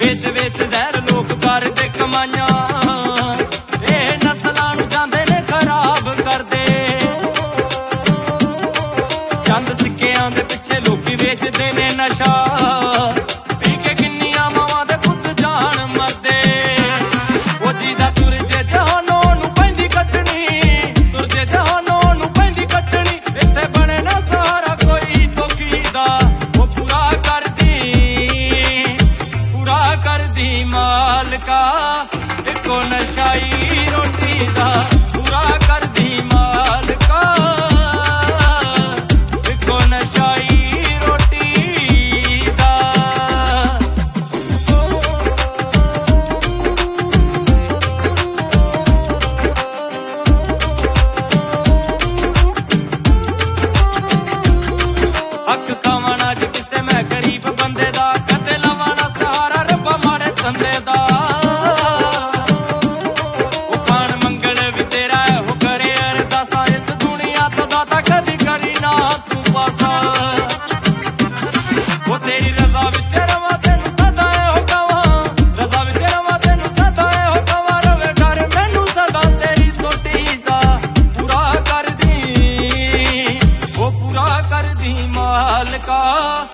ਵੇਚ ਵੇਚ ਜ਼ਹਿਰ ਲੋਕ ਕਰਦੇ ਕਮਾਈਆਂ, ਇਹ ਨਸਲਾਂ ਨੂੰ ਜਾਂਦੇ ਨੇ ਖਰਾਬ ਕਰਦੇ। ਚੰਦ ਸਿੱਕਿਆਂ ਦੇ ਪਿੱਛੇ ਲੋਕੀ ਵੇਚਦੇ ਨੇ ਨਸ਼ਾ, ਪੀ ਕੇ ਕਿੰਨੀਆਂ ਮਾਵਾਂ ਦੇ ਪੁੱਤ ਜਾਣ ਮਰਦੇ। ਉਹ ਜਿਹਦਾ ਤੁਰ ਜੇ ਜਹਾਨੋਂ ਨੂੰ ਪੈਂਦੀ ਕੱਟਣੀ, ਤੁਰ ਜੇ ਜਹਾਨੋਂ ਨੂੰ ਪੈਂਦੀ ਕੱਟਣੀ। ਇੱਥੇ ਬਣੇ ਨਾ ਸਾਰਾ ਕੋਈ ਦੁਖੀ ਦਾ, ਉਹ ਪੂਰਾ ਕਰਦੀ ਮਾਲਕਾ ਇੱਕੋ ਨਸ਼ਾਈ ਰੋਟੀ ਦਾ, ਪੂਰਾ ਕਰਦੀ ਮਾਲਕਾ ਇੱਕੋ ਨਸ਼ਾਈ ਰੋਟੀ ਦਾ। ਹੱਕ ਖਾਵਾਂ ਨਾ ਅੱਜ ਕਿਸੇ ਮੈਂ ਗਰੀਬ ਬੰਦੇ ਦਾ, ਕਦੇ ਲਵਾਂ ਨਾ ਸਹਾਰਾ ਰੱਬਾ ਮਾੜੇ ਧੰਦੇ ਦਾ। ਉਹ ਖਾਣ ਮੰਗਣ ਵੀ ਤੇਰਾ ਇਹੋ ਕਰੇ ਅਰਦਾਸਾਂ, ਇਸ ਦੁਨੀਆ ਤੋਂ ਦਾਤਾ ਕਦੀ ਕਰੀ ਨਾ ਤੂੰ ਪਾਸਾ। ਉਹ ਤੇਰੀ ਰਜ਼ਾ ਵਿੱਚ ਰਵਾਂ ਤੈਨੂੰ ਸਦਾ ਇਹੋ ਕਵਾਂ, ਰਜ਼ਾ ਵਿੱਚ ਰਵਾਂ ਤੈਨੂੰ ਸਦਾ ਇਹੋ ਕਵਾਂ। ਰਵੇ ਘਰ ਮੈਨੂੰ ਸਦਾ ਤੇਰੀ ਸੋਟੀ ਦਾ, ਪੂਰਾ ਕਰਦੀ ਉਹ ਪੂਰਾ ਕਰਦੀ ਮਾਲਕਾ